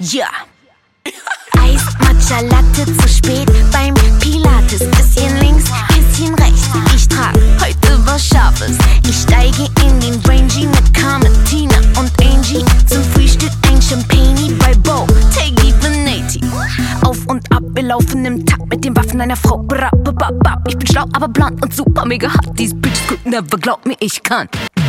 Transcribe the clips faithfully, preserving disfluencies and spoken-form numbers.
Ja. Eis, Matcha, Latte zu spät beim Pilates. Bisschen links, bisschen rechts. Ich trag heute was Scharfes. Ich steige in den Rangy mit Carmen, Tina und Angie. Zum Frühstück ein Champagne bei Bo, Taggy Venati. Auf und ab, wir laufen im Takt mit den Waffen einer Frau. Ich bin schlau, aber blond und super mega hot. These bitches could never, glaub mir, ich kann.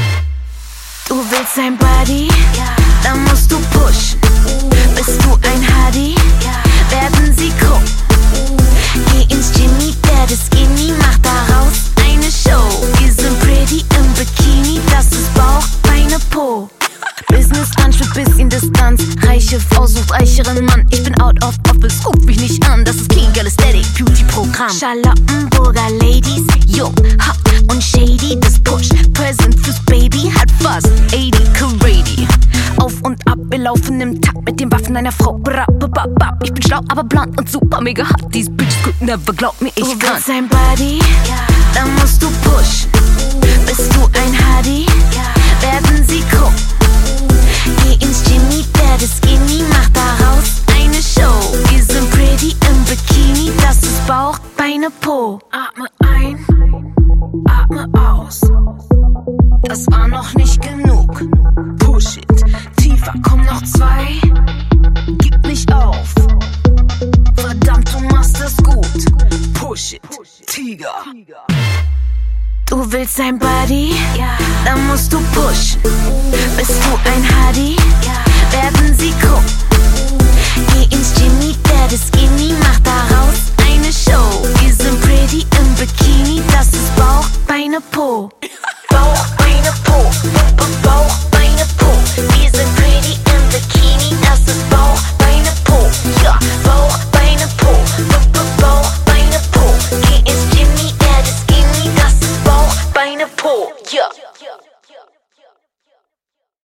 Du willst ein Buddy? Dann musst du pushen. Bist du ein Hardy? Werden sie gucken. Geh ins Jimmy, werde skinny, mach daraus eine Show. Wir sind pretty im Bikini, das ist Bauch, Beine, Po. Business Lunch mit bisschen Distanz. Reiche Frau sucht reicheren Mann. Ich bin out of office, guck mich nicht an. Das ist Clean Girl Aesthetic Beauty Programm. Charlottenburger Ladies, jung, hot und shady. Das Push, Present fürs Baby, hat fast achtzig Karate. Auf und ab, wir laufen im Takt mit den Waffen einer Frau. Ich bin schlau, aber blond und super mega hot. These bitches could never, glaub mir, ich kann. Du willst ein Buddy? Dann musst du pushen. Bist du ein Hardy? Werden sie gucken. Geh ins Jimmy, werde skinny, mach daraus eine Show. Wir sind pretty im Bikini, das ist Bauch, Beine, Po. Atme ein, atme aus. Das war noch nicht genug. Push it, tiefer, komm noch zwei. Gib nicht auf. Verdammt, du machst das gut. Push it, Tiger. Du willst ein Buddy? Dann musst du pushen. Bist du ein Hardy? Werden sie gucken. Geh ins Jimmy, werde skinny, mach daraus eine Show. Wir sind pretty im Bikini, das ist Bauch, Beine, Po. Bauch, Beine, Po. Bauch, Beine, Po. Wir sind pretty im Bikini, das ist Bauch, Beine, Po. Ja, Bauch, Beine, Po. Bauch, Beine, Po. Geh ins Jimmy, werde skinny, das ist Bauch, Beine, Po. Ja.